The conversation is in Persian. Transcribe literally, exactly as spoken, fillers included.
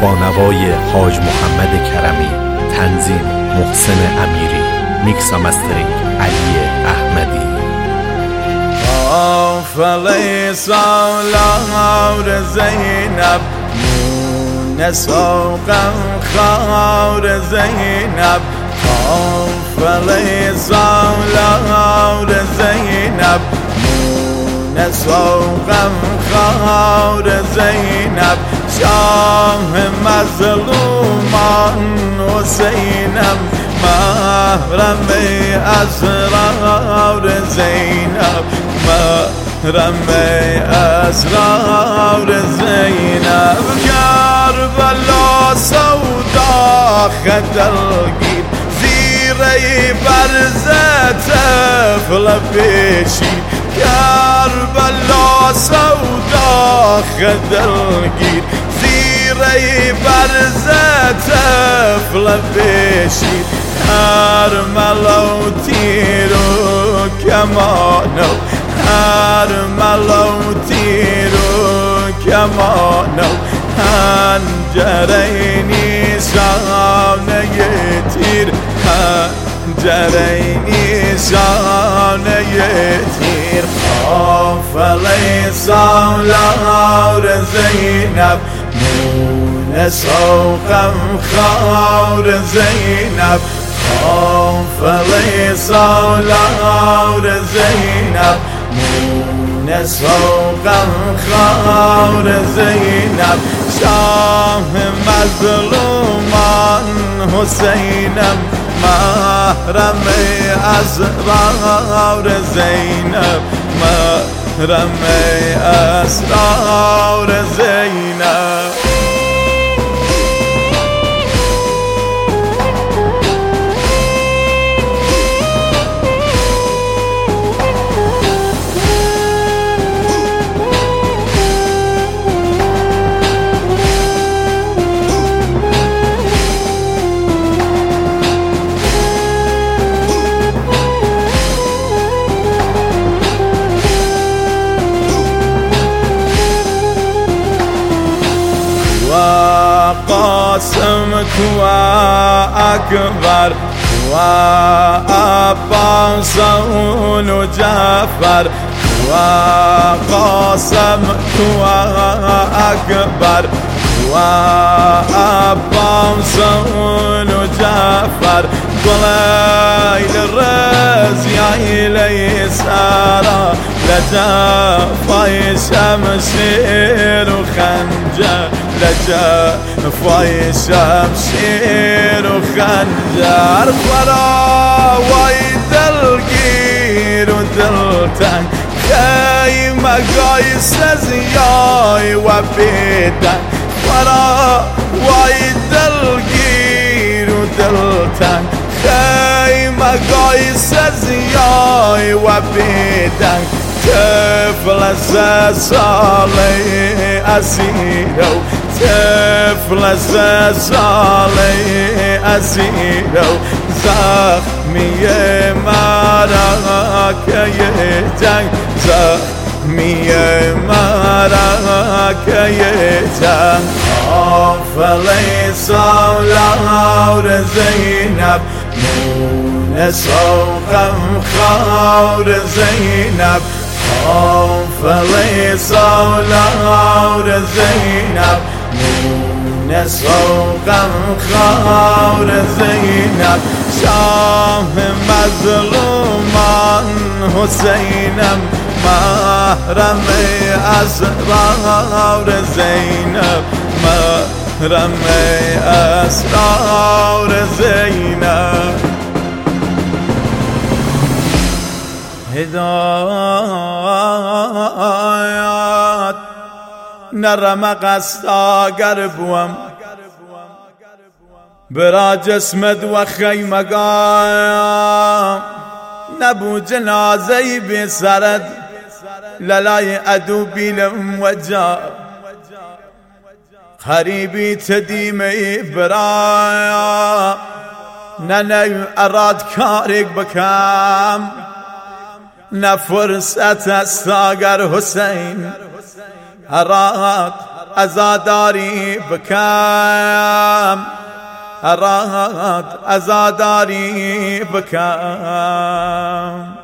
با نوای حاج محمد کرمی، تنظیم محسن امیری، میکس و مسترینگ علی احمدی. آفلی سالار زینب مونس و غمخوار زینب، آفلی سالار زینب مونس و غمخوار زینب، شاه مظلومان حسینم، محرم اسرار زینب، محرم اسرار زینب. کربلا سودا خدلگیر، زیره برزه طفل پیشی، کربلا سودا خدلگیر، زیره برزه طفل پیشی، هر ملو تیر و کمانو، هر ملو تیر و کمانو، هنجره نیشانه تیر، هنجره نیشانه تیر. آفلی سالار زینب مونس و غمخوار زینب، آفلی سالار زینب مونس و غمخوار زینب، شاه مظلومان حسینم، محرم اسرار زینب، محرم اسرار زینب. قاسم كوا أكبر، كوا عباس وجعفر، كوا قاسم كوا أكبر، كوا عباس وجعفر، قليل الرز يا إلي سارة، لجافي شمشير وخنجر، لجافي شمشير وخنجر، ورا وايد القير ودلتن، خيمة قايس زياي وبيدن، ورا وايد القير ودلتن، خيمة قايس زياي وبيدن، طفل صالح أسيرو، طفل صالح أسيرو، زخمي معركة جنگ، زخمي معركة جنگ. آفلی سالار زینب مونس و غمخوار زینب، آفلی سالار زینب مونس و غمخوار زینب، شاه مظلومان حسینم، محرم اسرار زینب، محرم اسرار زینب. هدایت نرمق است اگر بوم، برا جسمت و خیمگام، نبو جنازهی بی سرد، للای عدو بینم و جا، قریبی تدیمی برایا، ننو اراد کارک بکم، نه فرصت است اگر حسین اراد ازاداری بکم هرات ازاداری بکم